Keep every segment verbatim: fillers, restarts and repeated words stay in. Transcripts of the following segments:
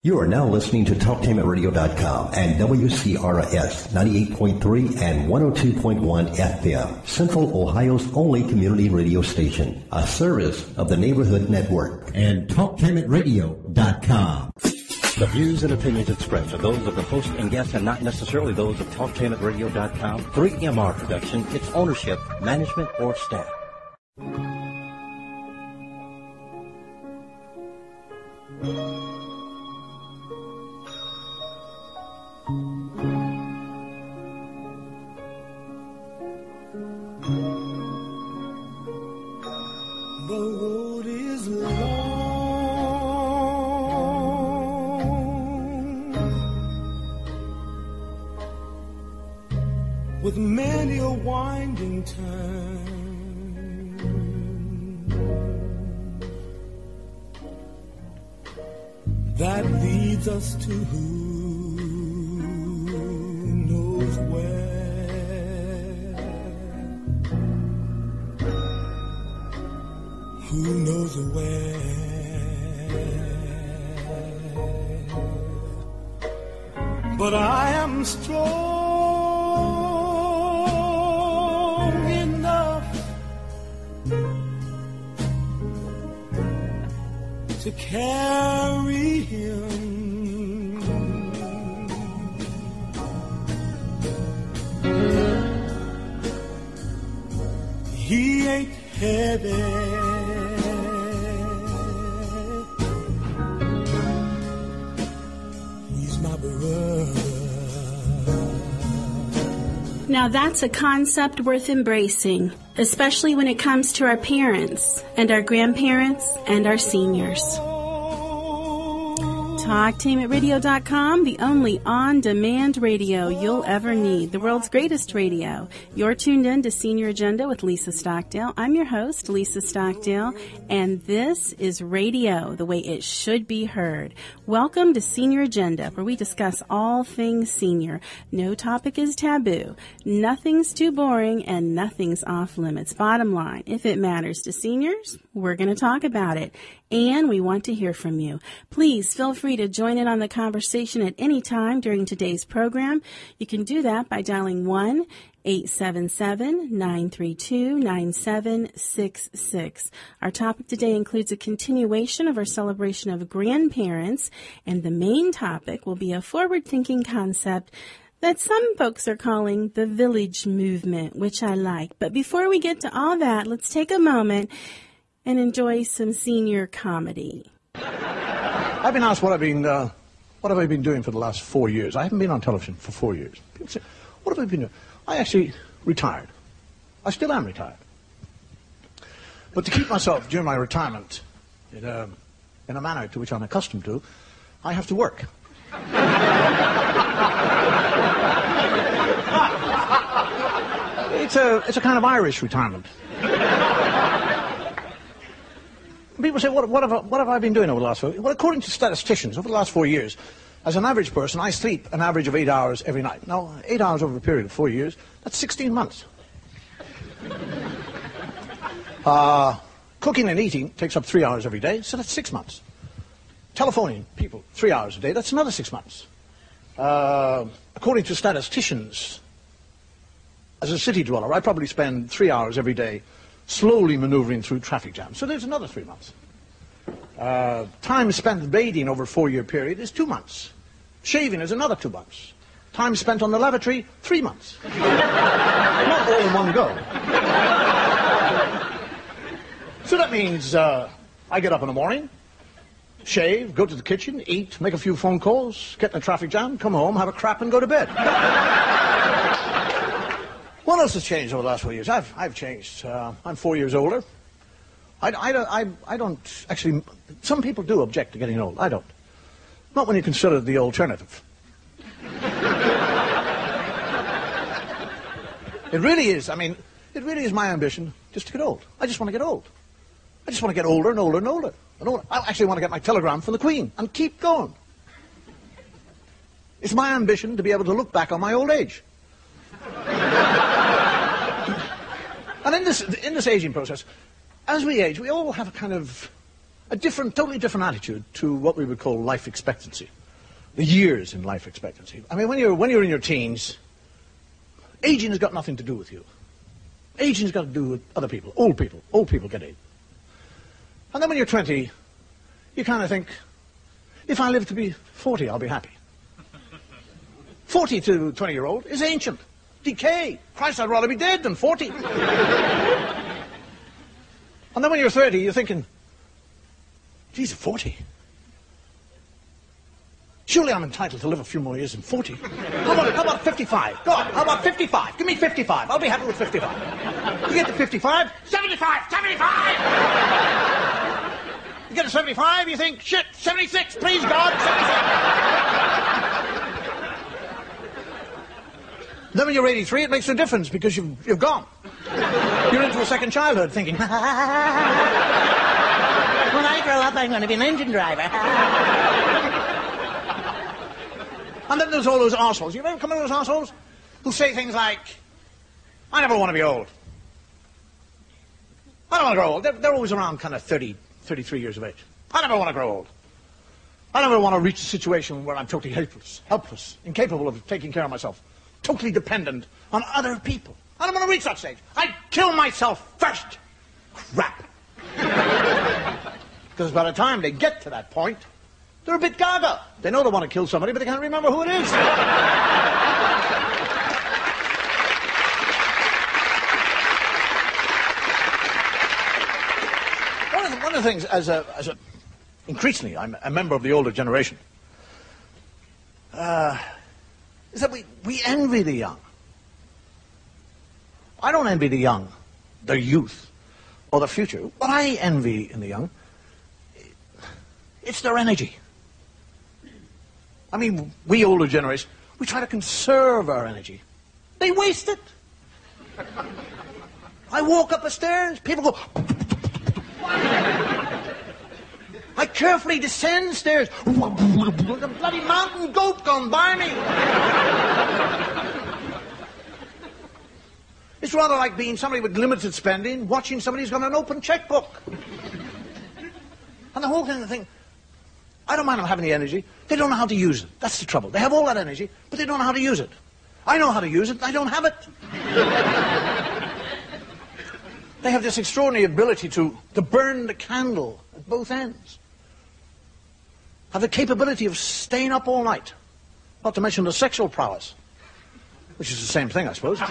You are now listening to talk tainment radio dot com and W C R S ninety-eight point three and one oh two point one F M, Central Ohio's only community radio station, a service of the Neighborhood Network. And talk tainment radio dot com. The views and opinions expressed are those of the host and guests and not necessarily those of talk tainment radio dot com, three M R Production, its ownership, management, or staff. The road is long with many a winding turn, that leads us to who knows where. Who knows where? But I am strong enough to carry him. He ain't heavy. Now that's a concept worth embracing, especially when it comes to our parents and our grandparents and our seniors. talk tainment radio dot com, the only on-demand radio you'll ever need, the world's greatest radio. You're tuned in to Senior Agenda with Lisa Stockdale. I'm your host, Lisa Stockdale, and this is radio the way it should be heard. Welcome to Senior Agenda, where we discuss all things senior. No topic is taboo, nothing's too boring, and nothing's off limits. Bottom line, if it matters to seniors, we're going to talk about it. And we want to hear from you. Please feel free to join in on the conversation at any time during today's program. You can do that by dialing one eight seven seven, nine three two, nine seven six six. Our topic today includes a continuation of our celebration of grandparents, and the main topic will be a forward-thinking concept that some folks are calling the village movement, which I like. But before we get to all that, let's take a moment and enjoy some senior comedy. I've been asked what I've been, uh, what have I been doing for the last four years. I haven't been on television for four years. People say, what have I been doing? I actually retired. I still am retired. But to keep myself during my retirement in a, in a manner to which I'm accustomed to, I have to work. It's a, it's a kind of Irish retirement. People say, what, what, have I, what have I been doing over the last four years? Well, according to statisticians, over the last four years, as an average person, I sleep an average of eight hours every night. Now, eight hours over a period of four years, that's sixteen months. Uh, cooking and eating takes up three hours every day, so that's six months. Telephoning people, three hours a day, that's another six months. Uh, according to statisticians, as a city dweller, I probably spend three hours every day slowly maneuvering through traffic jams. So there's another three months. Uh, time spent bathing over a four-year period is two months. Shaving is another two months. Time spent on the lavatory, three months. Not all in one go. So that means uh, I get up in the morning, shave, go to the kitchen, eat, make a few phone calls, get in a traffic jam, come home, have a crap, and go to bed. What else has changed over the last four years? I've, I've changed. Uh, I'm four years older. I, I, I, I don't actually... Some people do object to getting old. I don't. Not when you consider the alternative. It really is. I mean, it really is my ambition just to get old. I just want to get old. I just want to get older and older and older. And older. I actually want to get my telegram from the Queen and keep going. It's my ambition to be able to look back on my old age. And in this, in this aging process, as we age, we all have a kind of a different, totally different attitude to what we would call life expectancy, the years in life expectancy. I mean, when you're, when you're in your teens, aging has got nothing to do with you. Aging has got to do with other people, old people. Old people get aged. And then when you're twenty, you kind of think, if I live to be forty, I'll be happy. forty to twenty-year-old is ancient. Decay. Christ, I'd rather be dead than forty. And then when you're thirty, you're thinking, geez, forty? Surely I'm entitled to live a few more years than forty. How about, how about fifty-five? Go on, how about fifty-five? Give me fifty-five. I'll be happy with fifty-five. You get to fifty-five, seventy-five, seventy-five! You get to seventy-five, you think, shit, seventy-six, please God, seventy-six. Then when you're eighty-three, it makes no difference because you've, you've gone. You're into a second childhood thinking, when I grow up, I'm going to be an engine driver. And then there's all those arseholes. You ever come across those arseholes who say things like, I never want to be old. I don't want to grow old. They're, they're always around kind of thirty, thirty-three years of age. I never want to grow old. I never want to reach a situation where I'm totally helpless, helpless, incapable of taking care of myself, totally dependent on other people. I don't want to reach that stage. I'd kill myself first. Crap. Because by the time they get to that point, they're a bit gaga. They know they want to kill somebody, but they can't remember who it is. one, of the, one of the things, as a, as a, increasingly, I'm a member of the older generation, uh, is that we, we envy the young. I don't envy the young, their youth, or the future. What I envy in the young, it's their energy. I mean, we older generation, we try to conserve our energy. They waste it. I walk up the stairs, people go... I carefully descend stairs. The bloody mountain goat gone by me. It's rather like being somebody with limited spending, watching somebody who's got an open checkbook. And the whole kind of thing, I don't mind them having the energy. They don't know how to use it. That's the trouble. They have all that energy, but they don't know how to use it. I know how to use it. I don't have it. They have this extraordinary ability to, to burn the candle at both ends. Have the capability of staying up all night. Not to mention the sexual prowess, which is the same thing, I suppose.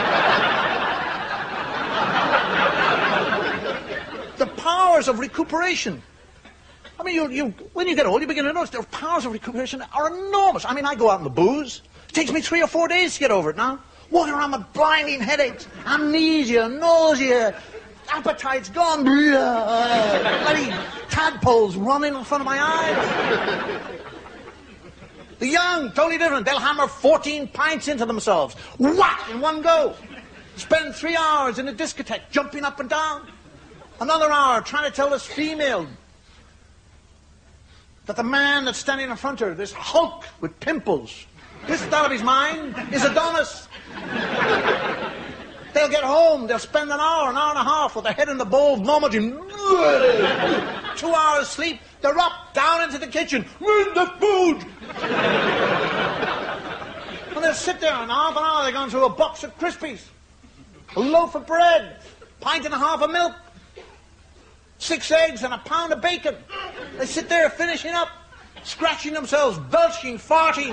The powers of recuperation. I mean, you, you, when you get old, you begin to notice their powers of recuperation are enormous. I mean, I go out in the booze. It takes me three or four days to get over it now. Walking around with blinding headaches, amnesia, nausea, appetite's gone. Bloody tadpoles running in front of my eyes. The young, totally different. They'll hammer fourteen pints into themselves. Whack! In one go. Spend three hours in a discotheque, jumping up and down. Another hour trying to tell this female that the man that's standing in front of her, this hulk with pimples, this out of his mind, is Adonis. They'll get home, they'll spend an hour, an hour and a half with their head in the bowl, vomiting. Two hours sleep, they're up, down into the kitchen. Where's the food? And they'll sit there, and half an hour they're going through a box of Crispies, a loaf of bread, pint and a half of milk, six eggs and a pound of bacon. They sit there finishing up, scratching themselves, belching, farting,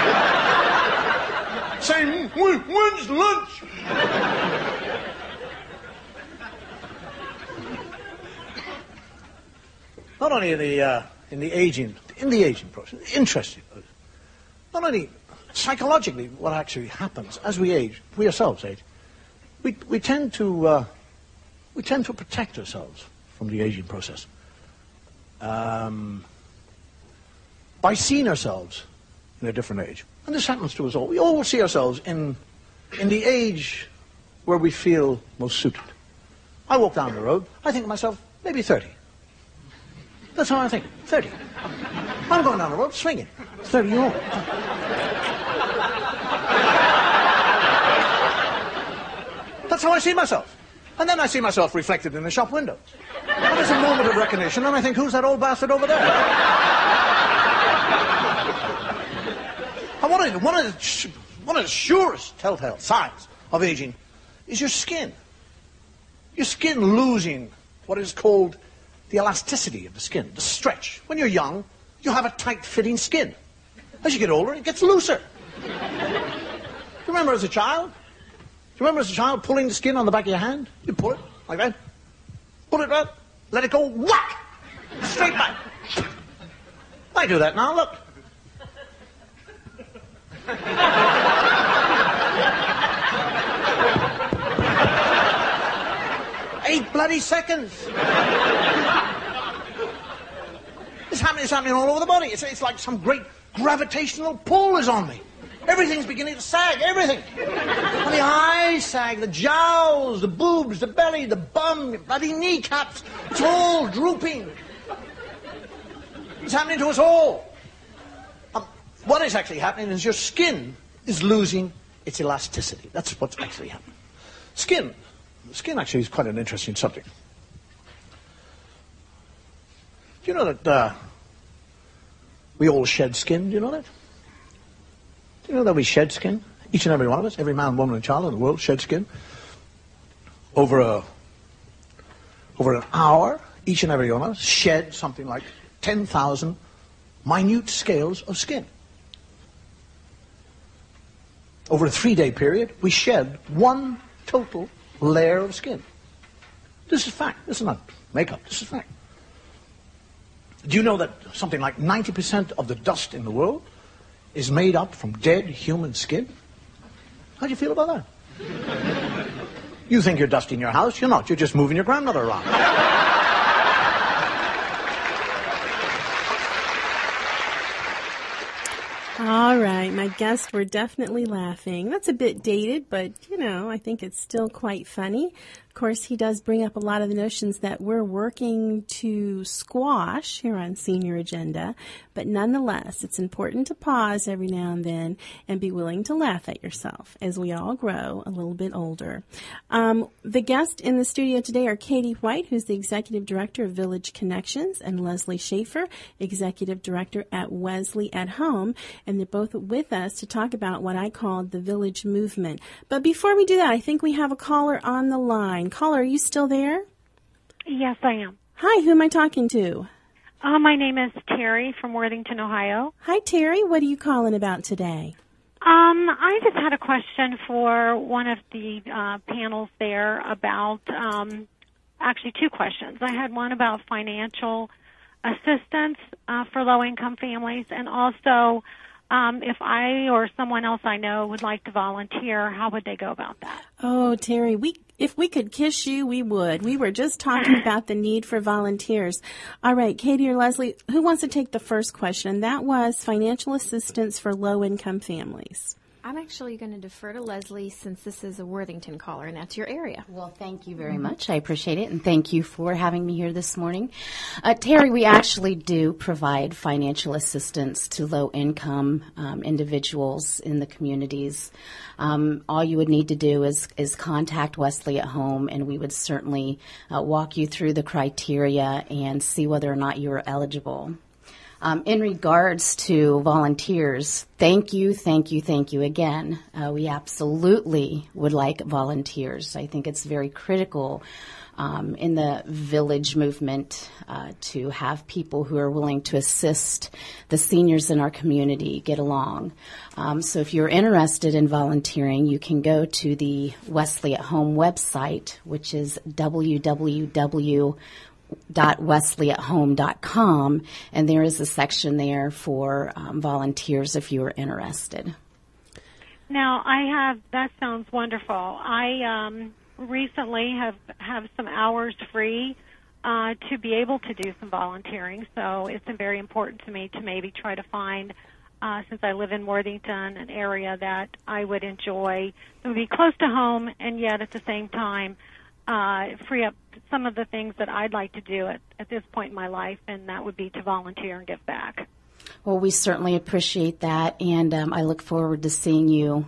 saying, when's lunch? Not only in the, uh, in the aging, in the aging process, interesting, not only psychologically what actually happens as we age, we ourselves age, we, we tend to, uh, we tend to protect ourselves from the aging process. Um, by seeing ourselves in a different age. And this happens to us all. We all see ourselves in, in the age where we feel most suited. I walk down the road, I think to myself, maybe thirty. That's how I think, thirty. I'm going down the road swinging, thirty year old. That's how I see myself. And then I see myself reflected in the shop window. And there's a moment of recognition, and I think, who's that old bastard over there? And one of, the, one, of the, one of the surest telltale signs of aging is your skin. Your skin losing what is called the elasticity of the skin, the stretch. When you're young, you have a tight-fitting skin. As you get older, it gets looser. Do you remember as a child? Do you remember as a child pulling the skin on the back of your hand? You pull it like that. Pull it right. Let it go. Whack! Straight back. I do that now. Look. Eight bloody seconds. It's happening, it's happening all over the body. It's, it's like some great gravitational pull is on me. Everything's beginning to sag, everything. And the eyes sag, the jowls, the boobs, the belly, the bum, the bloody kneecaps. It's all drooping. It's happening to us all. Um, what is actually happening is your skin is losing its elasticity. That's what's actually happening. Skin. Skin actually is quite an interesting subject. Do you know that uh, we all shed skin? Do you know that? Do you know that we shed skin? Each and every one of us, every man, woman, and child in the world shed skin. Over a, over an hour, each and every one of us shed something like ten thousand minute scales of skin. Over a three-day period, we shed one total layer of skin. This is fact. This is not makeup. This is fact. Do you know that something like ninety percent of the dust in the world is made up from dead human skin? How do you feel about that? You think you're dusting your house. You're not. You're just moving your grandmother around. All right, my guests were definitely laughing. That's a bit dated, but, you know, I think it's still quite funny. Of course, he does bring up a lot of the notions that we're working to squash here on Senior Agenda, but nonetheless, it's important to pause every now and then and be willing to laugh at yourself as we all grow a little bit older. Um, the guests in the studio today are Katie White, who's the Executive Director of Village Connections, and Leslie Schaefer, Executive Director at Wesley at Home, and they're both with us to talk about what I call the Village Movement. But before we do that, I think we have a caller on the line. Caller, are you still there? Yes, I am. Hi, who am I talking to? Uh, my name is Terry from Worthington, Ohio. Hi, Terry. What are you calling about today? Um, I just had a question for one of the uh, panels there about, um, actually two questions. I had one about financial assistance uh, for low-income families, and also Um, if I or someone else I know would like to volunteer, how would they go about that? Oh, Terry, we if we could kiss you, we would. We were just talking about the need for volunteers. All right, Katie or Leslie, who wants to take the first question? That was financial assistance for low-income families. I'm actually going to defer to Leslie since this is a Worthington caller, and that's your area. Well, thank you very much. I appreciate it, and thank you for having me here this morning. Uh, Terry, we actually do provide financial assistance to low-income um, individuals in the communities. Um, all you would need to do is, is contact Wesley at Home, and we would certainly uh, walk you through the criteria and see whether or not you're eligible. Um, in regards to volunteers, thank you, thank you, thank you again. Uh, we absolutely would like volunteers. I think it's very critical um, in the village movement uh, to have people who are willing to assist the seniors in our community get along. Um, so if you're interested in volunteering, you can go to the Wesley at Home website, which is w w w dot wesley at home dot com, and there is a section there for um, volunteers if you are interested. Now, I have, that sounds wonderful. I um, recently have, have some hours free uh, to be able to do some volunteering, so it's been very important to me to maybe try to find, uh, since I live in Worthington, an area that I would enjoy, that would be close to home, and yet at the same time uh, free up some of the things that I'd like to do at, at this point in my life, and that would be to volunteer and give back. Well, we certainly appreciate that, and um, I look forward to seeing you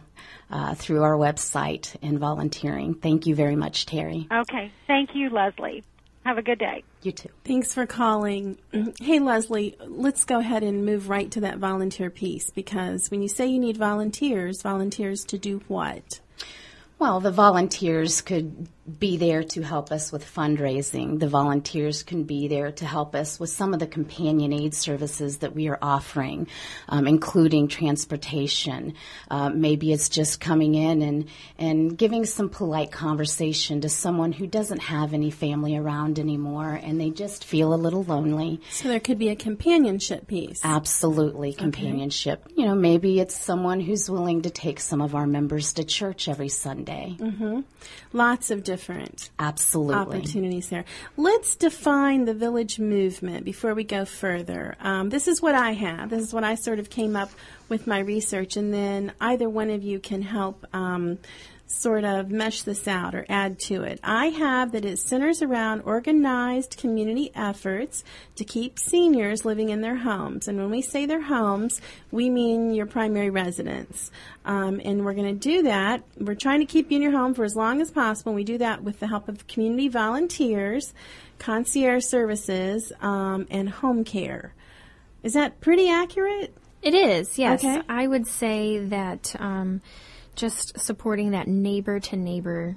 uh, through our website and volunteering. Thank you very much, Terry. Okay. Thank you, Leslie. Have a good day. You too. Thanks for calling. Hey, Leslie, let's go ahead and move right to that volunteer piece, because when you say you need volunteers, volunteers to do what? Well, the volunteers could be there to help us with fundraising. The volunteers can be there to help us with some of the companion aid services that we are offering, um, including transportation. Uh, maybe it's just coming in and, and giving some polite conversation to someone who doesn't have any family around anymore and they just feel a little lonely. So there could be a companionship piece. Absolutely, companionship. Okay. You know, maybe it's someone who's willing to take some of our members to church every Sunday. Mm-hmm. Lots of different Absolutely. opportunities there. Let's define the Village Movement before we go further. Um, this is what I have. This is what I sort of came up with my research, and then either one of you can help um, sort of mesh this out or add to it. I have that it centers around organized community efforts to keep seniors living in their homes. And when we say their homes, we mean your primary residence. Um, and we're going to do that. We're trying to keep you in your home for as long as possible. We do that with the help of community volunteers, concierge services, um, and home care. Is that pretty accurate? It is, yes. Okay. I would say that um, just supporting that neighbor-to-neighbor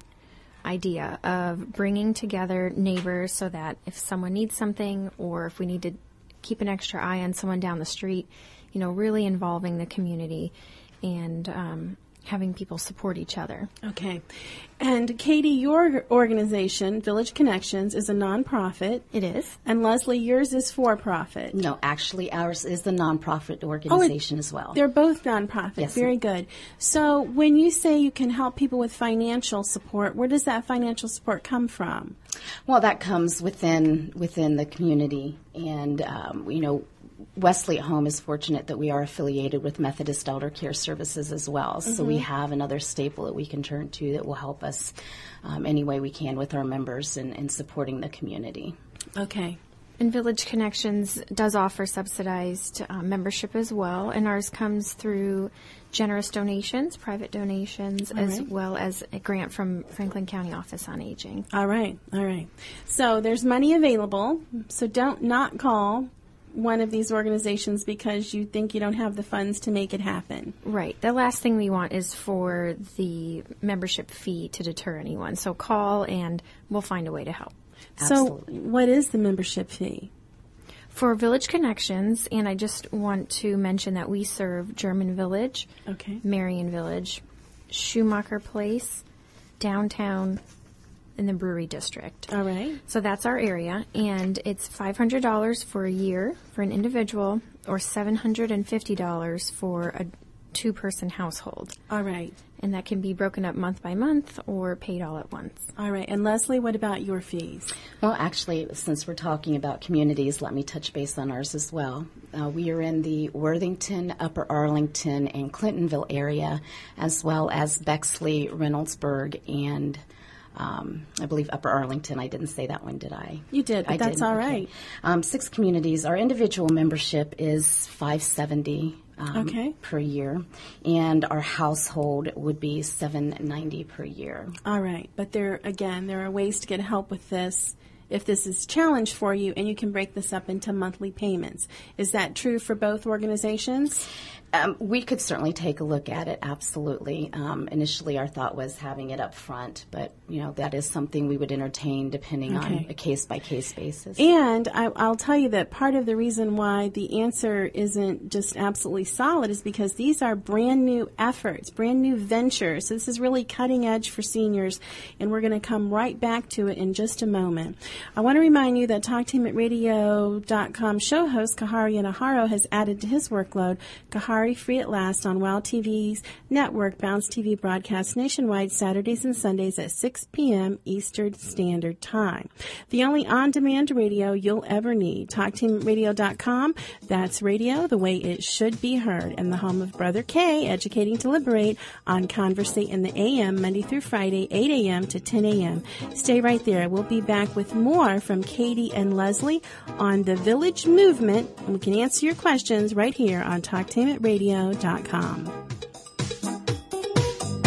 idea of bringing together neighbors so that if someone needs something or if we need to keep an extra eye on someone down the street, you know, really involving the community and um, having people support each other. Okay. And Katie, your organization, Village Connections, is a nonprofit. It is. And Leslie, yours is for-profit. No, actually, ours is the nonprofit organization oh, it, as well. They're both nonprofit. Yes. Very good. So when you say you can help people with financial support, where does that financial support come from? Well, that comes within within the community, and um, you know, Wesley at Home is fortunate that we are affiliated with Methodist Elder Care Services as well. Mm-hmm. So we have another staple that we can turn to that will help us um, any way we can with our members and, and supporting the community. Okay. And Village Connections does offer subsidized uh, membership as well, and ours comes through generous donations, private donations, all as right. well as a grant from Franklin County Office on Aging. All right. All right. So there's money available. So don't not call one of these organizations because you think you don't have the funds to make it happen. Right. The last thing we want is for the membership fee to deter anyone. So call and we'll find a way to help. Absolutely. So what is the membership fee? For Village Connections, and I just want to mention that we serve German Village, Okay. Marion Village, Schumacher Place, downtown, in the Brewery District. All right. So that's our area, and it's five hundred dollars for a year for an individual or seven hundred fifty dollars for a two-person household. All right. And that can be broken up month by month or paid all at once. All right. And Leslie, what about your fees? Well, actually, since we're talking about communities, let me touch base on ours as well. Uh, we are in the Worthington, Upper Arlington, and Clintonville area, as well as Bexley, Reynoldsburg, and Um, I believe Upper Arlington. I didn't say that one, did I? You did, but I that's did. all Okay. right. Um, six communities. Our individual membership is five hundred seventy dollars um, Okay. per year, and our household would be seven hundred ninety dollars per year. All right. But there, again, there are ways to get help with this if this is a challenge for you, and you can break this up into monthly payments. Is that true for both organizations? Um, we could certainly take a look at it, absolutely. Um, initially, our thought was having it up front, but, you know, that is something we would entertain depending Okay. on a case-by-case basis. And I, I'll tell you that part of the reason why the answer isn't just absolutely solid is because these are brand new efforts, brand new ventures. So this is really cutting edge for seniors, and we're going to come right back to it in just a moment. I want to remind you that Talktainment Radio dot com show host Kahari Inaharo has added to his workload Kahari Free at Last on WOW T V's network. Bounce T V broadcasts nationwide Saturdays and Sundays at six p.m. Eastern Standard Time. The only on-demand radio you'll ever need. Talktainment Radio dot com. That's radio the way it should be heard. And the home of Brother K, Educating to Liberate, on Conversate in the A M, Monday through Friday, eight a.m. to ten a.m. Stay right there. We'll be back with more from Katie and Leslie on the Village Movement. And we can answer your questions right here on Talktainment Radio dot com.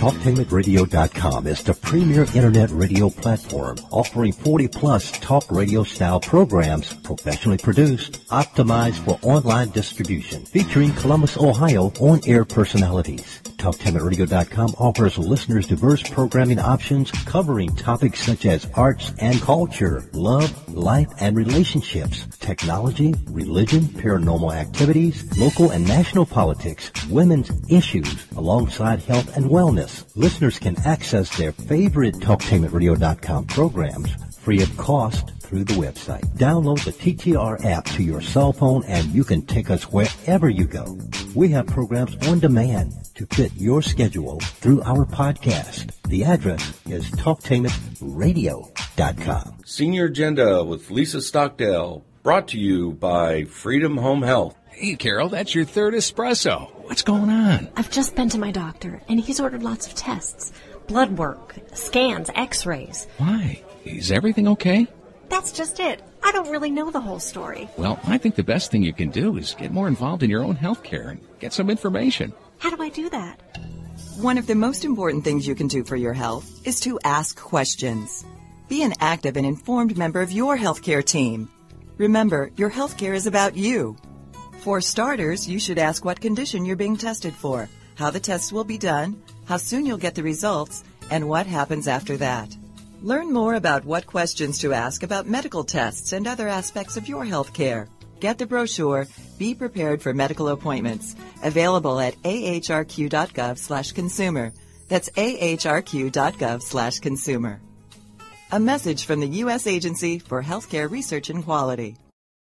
Talktainment Radio dot com is the premier internet radio platform offering forty plus talk radio style programs professionally produced, optimized for online distribution, featuring Columbus, Ohio on-air personalities. Talktainment Radio dot com offers listeners diverse programming options covering topics such as arts and culture, love, life and relationships, technology, religion, paranormal activities, local and national politics, women's issues, alongside health and wellness. Listeners can access their favorite Talktainment Radio dot com programs free of cost through the website. Download the T T R app to your cell phone and you can take us wherever you go. We have programs on demand to fit your schedule through our podcast. The address is Talktainment Radio dot com. Senior Agenda with Lisa Stockdale, brought to you by Freedom Home Health. Hey, Carol, that's your third espresso. What's going on? I've just been to my doctor, and he's ordered lots of tests. Blood work, scans, x-rays. Why? Is everything okay? That's just it. I don't really know the whole story. Well, I think the best thing you can do is get more involved in your own health care and get some information. How do I do that? One of the most important things you can do for your health is to ask questions. Be an active and informed member of your healthcare team. Remember, your healthcare is about you. For starters, you should ask what condition you're being tested for, how the tests will be done, how soon you'll get the results, and what happens after that. Learn more about what questions to ask about medical tests and other aspects of your health care. Get the brochure, Be Prepared for Medical Appointments, available at ahrq.gov slash consumer. That's ahrq.gov slash consumer. A message from the U S Agency for Healthcare Research and Quality.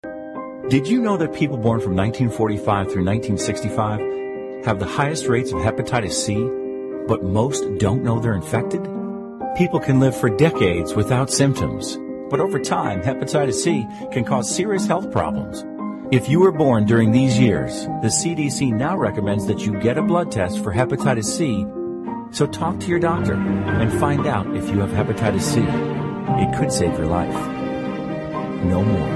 Did you know that people born from nineteen forty-five through nineteen sixty-five have the highest rates of hepatitis C, but most don't know they're infected? People can live for decades without symptoms, but over time, hepatitis C can cause serious health problems. If you were born during these years, the C D C now recommends that you get a blood test for hepatitis C, so talk to your doctor and find out if you have hepatitis C. It could save your life. No more.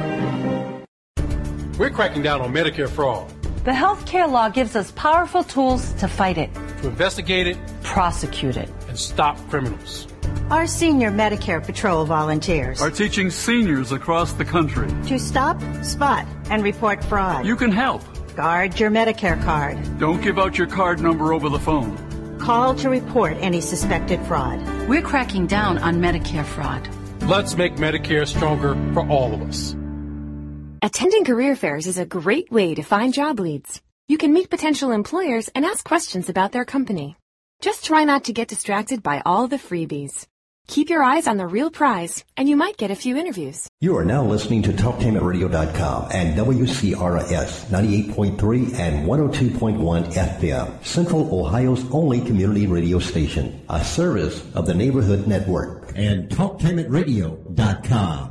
We're cracking down on Medicare fraud. The healthcare law gives us powerful tools to fight it, to investigate it, prosecute it, and stop criminals. Our senior Medicare Patrol volunteers are teaching seniors across the country to stop, spot, and report fraud. You can help. Guard your Medicare card. Don't give out your card number over the phone. Call to report any suspected fraud. We're cracking down on Medicare fraud. Let's make Medicare stronger for all of us. Attending career fairs is a great way to find job leads. You can meet potential employers and ask questions about their company. Just try not to get distracted by all the freebies. Keep your eyes on the real prize, and you might get a few interviews. You are now listening to Talktainment Radio dot com and W C R S ninety-eight point three and one oh two point one F M, Central Ohio's only community radio station, a service of the Neighborhood Network. And Talktainment Radio dot com.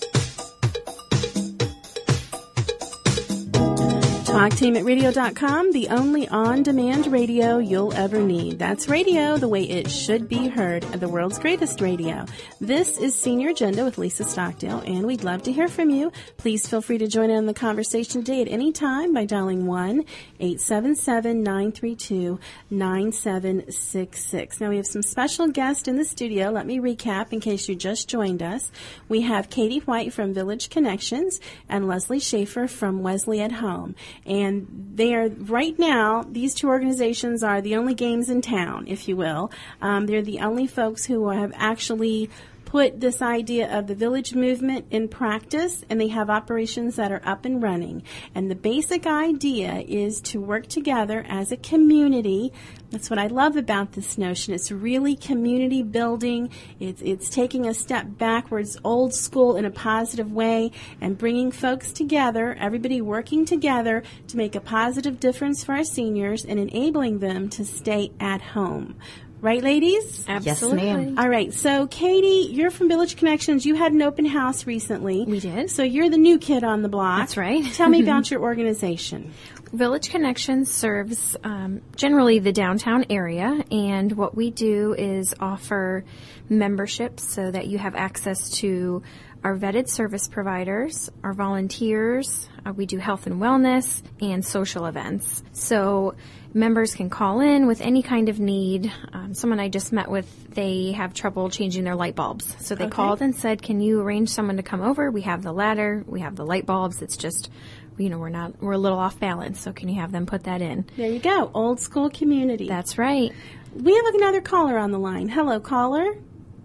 Talktainment Radio dot com, the only on-demand radio you'll ever need. That's radio the way it should be heard, the world's greatest radio. This is Senior Agenda with Lisa Stockdale, and we'd love to hear from you. Please feel free to join in the conversation today at any time by dialing one eight seven seven, nine three two, nine seven six six. Now, we have some special guests in the studio. Let me recap in case you just joined us. We have Katie White from Village Connections and Leslie Schaefer from Wesley at Home. And they are, right now, these two organizations are the only games in town, if you will. Um, they're the only folks who have actually put this idea of the village movement in practice, and they have operations that are up and running. And the basic idea is to work together as a community. That's what I love about this notion. It's really community building. It's, it's taking a step backwards, old school in a positive way, and bringing folks together, everybody working together to make a positive difference for our seniors and enabling them to stay at home. Right, ladies? Absolutely. Yes, ma'am. All right. So, Katie, you're from Village Connections. You had an open house recently. We did. So you're the new kid on the block. That's right. Tell me about your organization. Village Connections serves um, generally the downtown area, and what we do is offer memberships so that you have access to our vetted service providers, our volunteers. Uh, we do health and wellness and social events. So members can call in with any kind of need. Um, someone I just met with, they have trouble changing their light bulbs. So they Okay. called and said, can you arrange someone to come over? We have the ladder, we have the light bulbs. It's just, you know, we're not, we're a little off balance. So can you have them put that in? There you go. Old school community. That's right. We have another caller on the line. Hello, caller.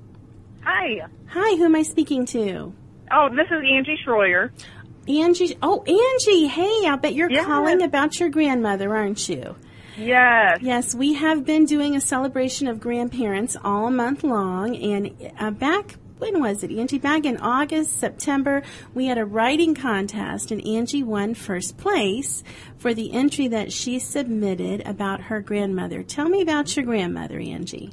Hi. Hi, who am I speaking to? Oh, this is Angie Schroyer. Angie. Oh, Angie. Hey, I bet you're Yes. calling about your grandmother, aren't you? Yes. Yes, we have been doing a celebration of grandparents all month long, and uh, back, when was it, Angie? Back in August, September, we had a writing contest, and Angie won first place for the entry that she submitted about her grandmother. Tell me about your grandmother, Angie.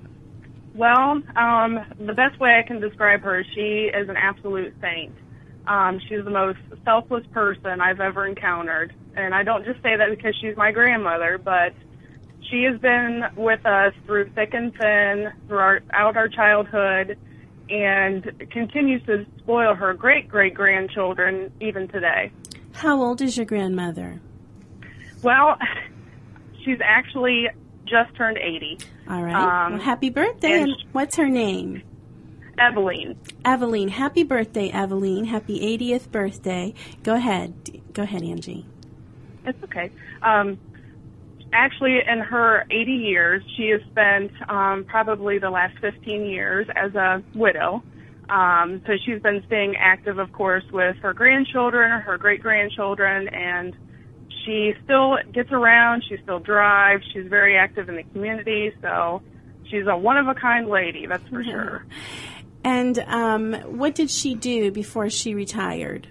Well, um, the best way I can describe her, she is an absolute saint. Um, she's the most selfless person I've ever encountered. And I don't just say that because she's my grandmother, but she has been with us through thick and thin, throughout our childhood, and continues to spoil her great-great-grandchildren even today. How old is your grandmother? Well, she's actually just turned eighty. All right. Um, well, happy birthday. and And what's her name? Eveline. Eveline. Happy birthday, Eveline. Happy eightieth birthday. Go ahead. Go ahead, Angie. It's okay. Um, actually, in her eighty years, she has spent um, probably the last fifteen years as a widow. Um, so she's been staying active, of course, with her grandchildren, her great-grandchildren, and she still gets around. She still drives. She's very active in the community. So she's a one-of-a-kind lady, that's for sure. And um, what did she do before she retired?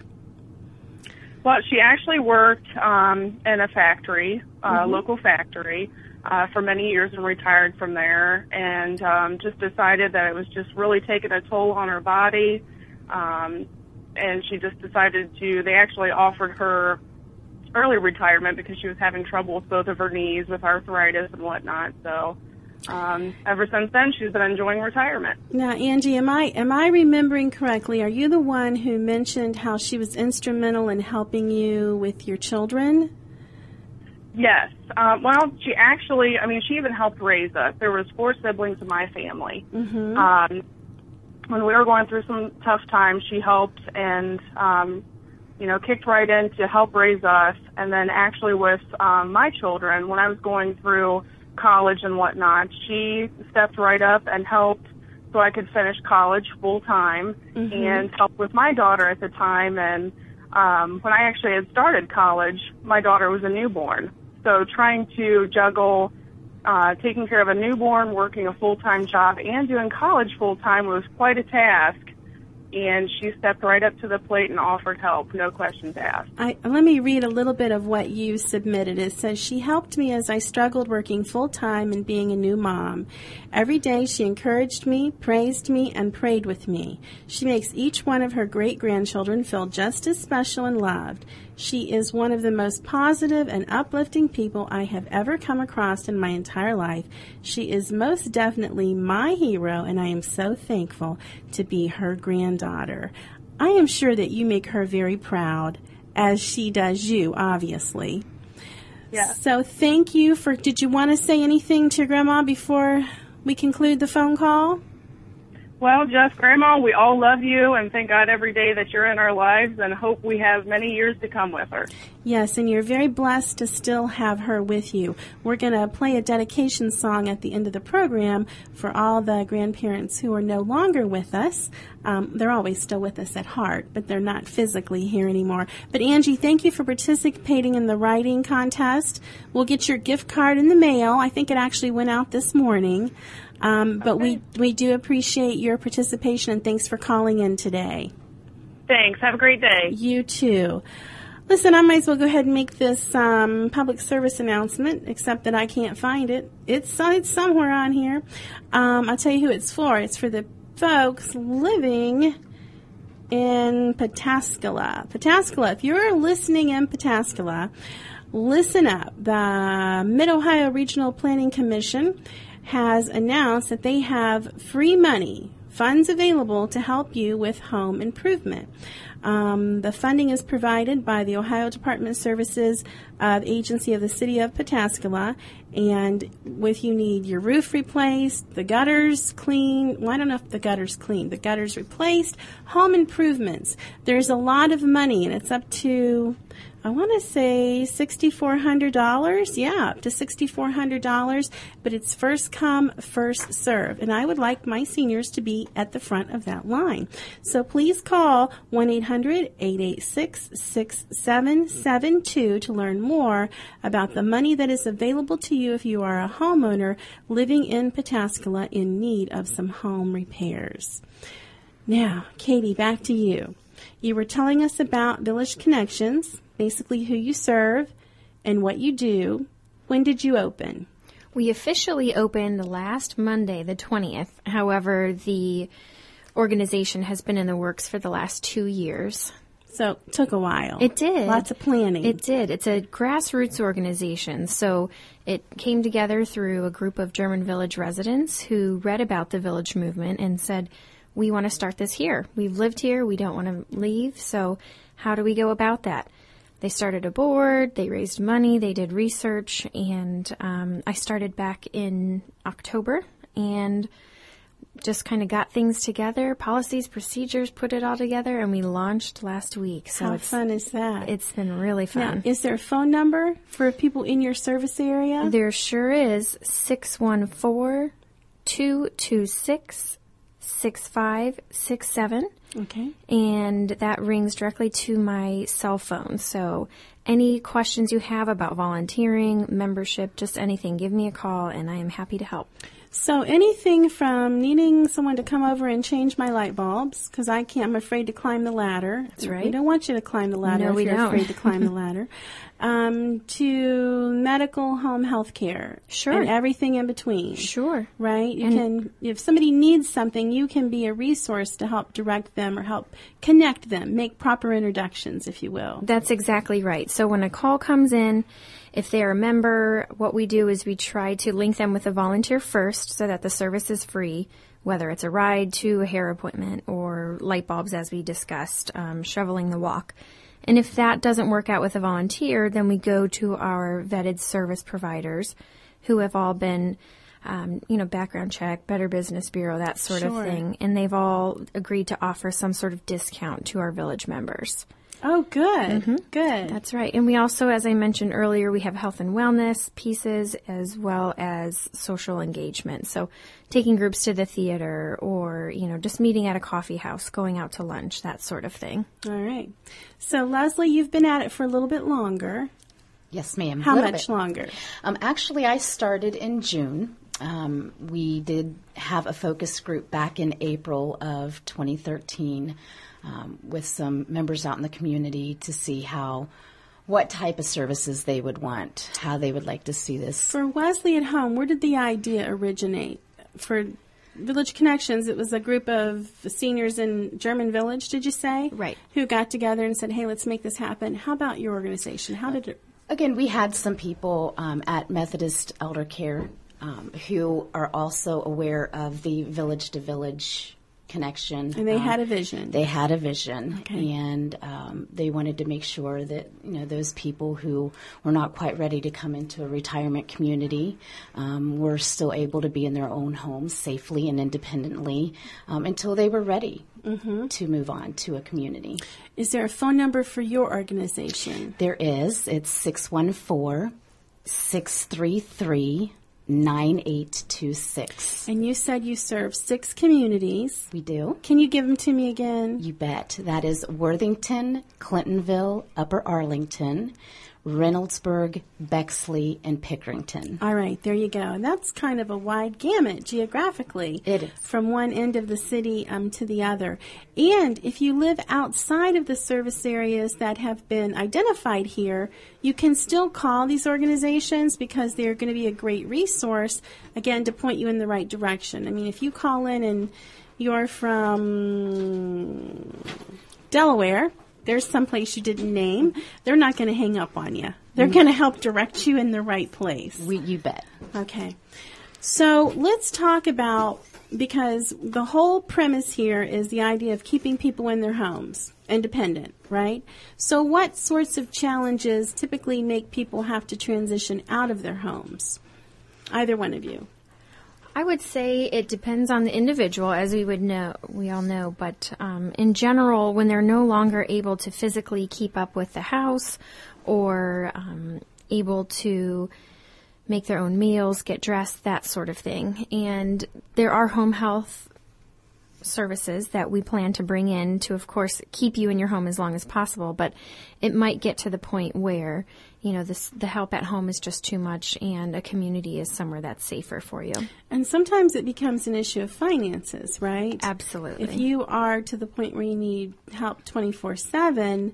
Well, she actually worked um, in a factory, a Mhm. local factory, uh, for many years and retired from there, and um, just decided that it was just really taking a toll on her body, um, and she just decided to, they actually offered her early retirement because she was having trouble with both of her knees with arthritis and whatnot, so um, ever since then she's been enjoying retirement. Now, Angie, am I am I remembering correctly? Are you the one who mentioned how she was instrumental in helping you with your children? Yes. Um, well, she actually, I mean, she even helped raise us. There was four siblings in my family. Mm-hmm. Um, when we were going through some tough times, she helped and, um, you know, kicked right in to help raise us. And then actually with um, my children, when I was going through college and whatnot, she stepped right up and helped so I could finish college full time Mhm. and helped with my daughter at the time. And um, when I actually had started college, my daughter was a newborn. So trying to juggle uh, taking care of a newborn, working a full-time job, and doing college full-time was quite a task. And she stepped right up to the plate and offered help, no questions asked. I, let me read a little bit of what you submitted. It says, she helped me as I struggled working full-time and being a new mom. Every day she encouraged me, praised me, and prayed with me. She makes each one of her great-grandchildren feel just as special and loved. She is one of the most positive and uplifting people I have ever come across in my entire life. She is most definitely my hero, and I am so thankful to be her granddaughter. I am sure that you make her very proud, as she does you, obviously. Yeah. So thank you for, did you want to say anything to your grandma before we conclude the phone call? Well, just Grandma, we all love you and thank God every day that you're in our lives and hope we have many years to come with her. Yes, and you're very blessed to still have her with you. We're going to play a dedication song at the end of the program for all the grandparents who are no longer with us. Um, they're always still with us at heart, but they're not physically here anymore. But Angie, thank you for participating in the writing contest. We'll get your gift card in the mail. I think it actually went out this morning. Um, but Okay. we, we do appreciate your participation, and thanks for calling in today. Thanks. Have a great day. You too. Listen, I might as well go ahead and make this um, public service announcement, except that I can't find it. It's, uh, it's somewhere on here. Um, I'll tell you who it's for. It's for the folks living in Pataskala. Pataskala, if you're listening in Pataskala, listen up. The Mid-Ohio Regional Planning Commission has announced that they have free money, funds available to help you with home improvement. Um, the funding is provided by the Ohio Department of Services, uh, the agency of the City of Pataskala, and with you need your roof replaced, the gutters cleaned, well, I don't know if the gutters cleaned, the gutters replaced, home improvements. There's a lot of money, and it's up to, I want to say six thousand four hundred dollars. Yeah, up to six thousand four hundred dollars, but it's first come, first serve. And I would like my seniors to be at the front of that line. So please call one eight hundred, eight eight six, six seven seven two to learn more about the money that is available to you if you are a homeowner living in Pataskala in need of some home repairs. Now, Katie, back to you. You were telling us about Village Connections, basically who you serve and what you do. When did you open? We officially opened last Monday, the twentieth. However, the organization has been in the works for the last two years. So it took a while. It did. Lots of planning. It did. It's a grassroots organization. So it came together through a group of German Village residents who read about the Village movement and said, we want to start this here. We've lived here. We don't want to leave. So how do we go about that? They started a board, they raised money, they did research, and um, I started back in October and just kind of got things together, policies, procedures, put it all together, and we launched last week. So How it's, fun is that? It's been really fun. Now, is there a phone number for people in your service area? There sure is, six one four, two two six, six five six seven. Okay. And that rings directly to my cell phone. So any questions you have about volunteering, membership, just anything, give me a call and I am happy to help. So anything from needing someone to come over and change my light bulbs, because I can't, I'm afraid to climb the ladder. That's right. We don't want you to climb the ladder No, if we you're don't. afraid to climb the ladder. Um, to medical home health care. Sure. And everything in between. Sure. Right? You And- can, if somebody needs something, you can be a resource to help direct them or help connect them, make proper introductions, if you will. That's exactly right. So when a call comes in, if they're a member, what we do is we try to link them with a volunteer first so that the service is free, whether it's a ride to a hair appointment or light bulbs, as we discussed, um, shoveling the walk. And if that doesn't work out with a volunteer, then we go to our vetted service providers who have all been, um, you know, background check, Better Business Bureau, that sort Sure. of thing. And they've all agreed to offer some sort of discount to our village members. Oh, good. Mhm. Good. That's right. And we also, as I mentioned earlier, we have health and wellness pieces as well as social engagement. So taking groups to the theater or, you know, just meeting at a coffee house, going out to lunch, that sort of thing. All right. So, Leslie, you've been at it for a little bit longer. Yes, ma'am. How A little much bit. longer? Um, actually, I started in June. Um, we did have a focus group back in April of twenty thirteen um, with some members out in the community to see how, what type of services they would want, how they would like to see this. For Wesley at Home, where did the idea originate? For Village Connections, it was a group of seniors in German Village, did you say? Right. Who got together and said, hey, let's make this happen. How about your organization? How did it? Again, we had some people um, at Methodist Elder Care um, who are also aware of the village to village connection. And they Um, had a vision. They had a vision, Okay. and um, they wanted to make sure that, you know, those people who were not quite ready to come into a retirement community um, were still able to be in their own homes safely and independently um, until they were ready Mm-hmm. to move on to a community. Is there a phone number for your organization? There is. It's six one four, six three three, nine eight two six. And you said you serve six communities. We do. Can you give them to me again? You bet. That is Worthington, Clintonville, Upper Arlington, Reynoldsburg, Bexley, and Pickerington. All right, there you go. And that's kind of a wide gamut geographically. It is. From one end of the city um, to the other. And if you live outside of the service areas that have been identified here, you can still call these organizations because they're going to be a great resource, again, to point you in the right direction. I mean, if you call in and you're from Delaware, there's some place you didn't name, they're not going to hang up on you. They're going to help direct you in the right place. We, you bet. Okay. So let's talk about, because the whole premise here is the idea of keeping people in their homes, independent, right? So what sorts of challenges typically make people have to transition out of their homes? Either one of you. I would say it depends on the individual, as we would know, we all know. But um, in general, when they're no longer able to physically keep up with the house or um, able to make their own meals, get dressed, that sort of thing. And there are home health services that we plan to bring in to, of course, keep you in your home as long as possible. But it might get to the point where, you know, this, the help at home is just too much and a community is somewhere that's safer for you. And sometimes it becomes an issue of finances, right? Absolutely. If you are to the point where you need help twenty-four seven,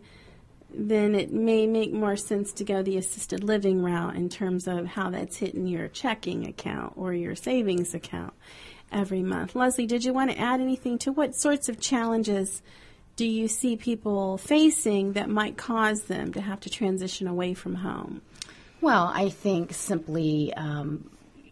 then it may make more sense to go the assisted living route in terms of how that's hitting your checking account or your savings account every month. Leslie, did you want to add anything to what sorts of challenges do you see people facing that might cause them to have to transition away from home? Well, I think simply um,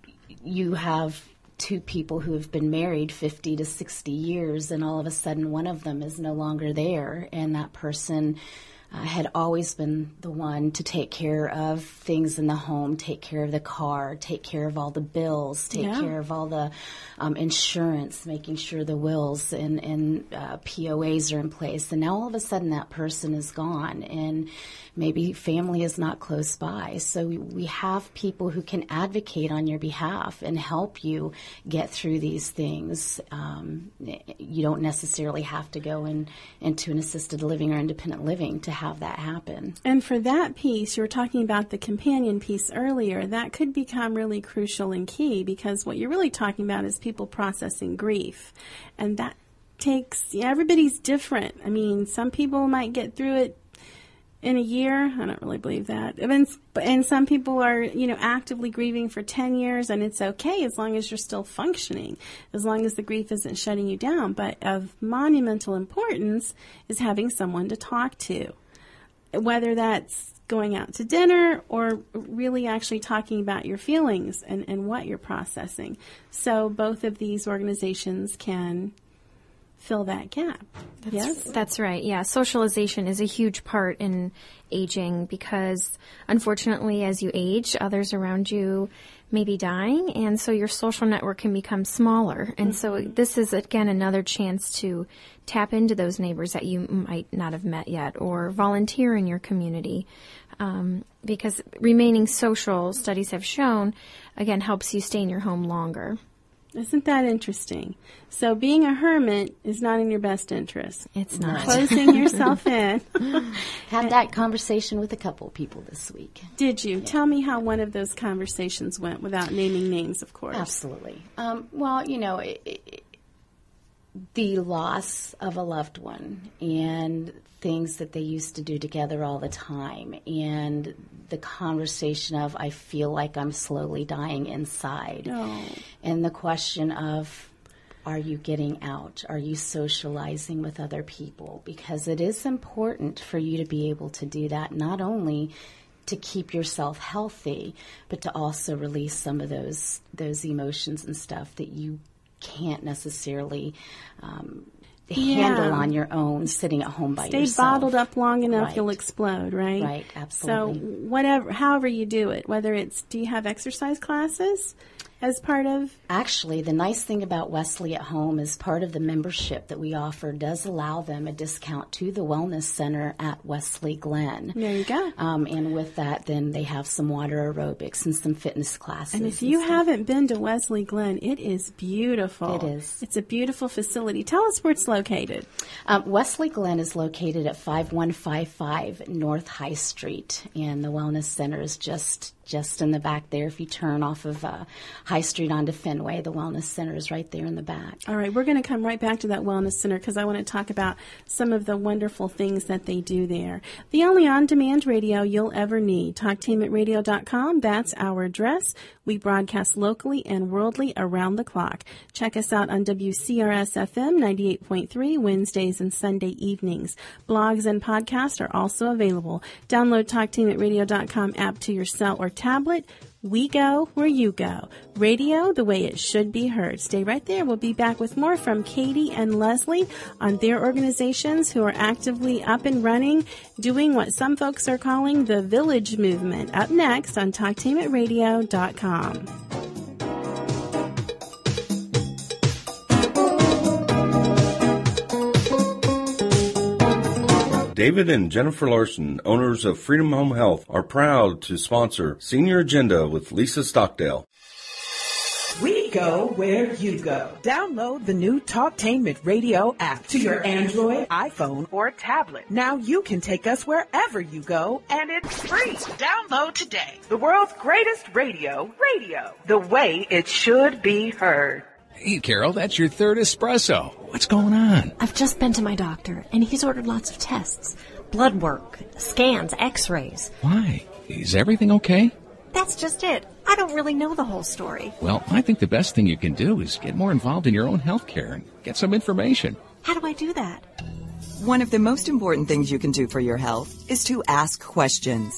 you have two people who have been married fifty to sixty years, and all of a sudden one of them is no longer there, and that person Uh, had always been the one to take care of things in the home, take care of the car, take care of all the bills, take Yeah. care of all the um, insurance, making sure the wills and, and uh, P O As are in place. And now all of a sudden that person is gone, and maybe family is not close by. So we, we have people who can advocate on your behalf and help you get through these things. Um, you don't necessarily have to go in, into an assisted living or independent living to have that happen. And for that piece, you were talking about the companion piece earlier, that could become really crucial and key, because what you're really talking about is people processing grief. And that takes, yeah, everybody's different. I mean, some people might get through it in a year. I don't really believe that. And, and some people are, you know, actively grieving for ten years, and it's okay as long as you're still functioning, as long as the grief isn't shutting you down. But of monumental importance is having someone to talk to, whether that's going out to dinner or really actually talking about your feelings and, and what you're processing. So both of these organizations can fill that gap. That's, yes? That's right. Yeah. Socialization is a huge part in aging, because unfortunately as you age, others around you may be dying, and so your social network can become smaller. And so this is, again, another chance to tap into those neighbors that you might not have met yet, or volunteer in your community. Um, because remaining social, studies have shown, again, helps you stay in your home longer. Isn't that interesting? So being a hermit is not in your best interest. It's not. Closing yourself in. Had that conversation with a couple of people this week. Did you? Yeah. Tell me how one of those conversations went, without naming names, of course. Absolutely. Um, well, you know, it, it, the loss of a loved one and things that they used to do together all the time, and the conversation of, I feel like I'm slowly dying inside. Oh. And the question of, are you getting out? Are you socializing with other people? Because it is important for you to be able to do that, not only to keep yourself healthy, but to also release some of those those emotions and stuff that you can't necessarily um, yeah. handle on your own, sitting at home by Stay yourself. Stay bottled up long enough, right. You'll explode, right? Right, absolutely. So whatever, however you do it, whether it's, do you have exercise classes as part of? Actually, the nice thing about Wesley at Home is part of the membership that we offer does allow them a discount to the Wellness Center at Wesley Glen. There you go. Um, and with that, then they have some water aerobics and some fitness classes. And if you and haven't been to Wesley Glen, it is beautiful. It is. It's a beautiful facility. Tell us where it's located. Um, Wesley Glen is located at five one five five North High Street, and the Wellness Center is just just in the back there. If you turn off of uh, High Street onto Fenway, the Wellness Center is right there in the back. All right, we're going to come right back to that Wellness Center because I want to talk about some of the wonderful things that they do there. The only on-demand radio you'll ever need. talk tainment radio dot com, that's our address. We broadcast locally and worldly around the clock. Check us out on W C R S F M ninety-eight point three Wednesdays and Sunday evenings. Blogs and podcasts are also available. Download talk tainment radio dot com app to your cell or tablet. We go where you go. Radio the way it should be heard. Stay right there. We'll be back with more from Katie and Leslie on their organizations who are actively up and running, doing what some folks are calling the Village Movement. Up next on talk tainment radio dot com. David and Jennifer Larson, owners of Freedom Home Health, are proud to sponsor Senior Agenda with Lisa Stockdale. We go where you go. Download the new Talktainment Radio app to your Android, iPhone, or tablet. Now you can take us wherever you go, and it's free. Download today. The world's greatest radio, radio, the way it should be heard. Hey, Carol, that's your third espresso. What's going on? I've just been to my doctor, and he's ordered lots of tests. Blood work, scans, x-rays. Why? Is everything okay? That's just it. I don't really know the whole story. Well, I think the best thing you can do is get more involved in your own health care and get some information. How do I do that? One of the most important things you can do for your health is to ask questions.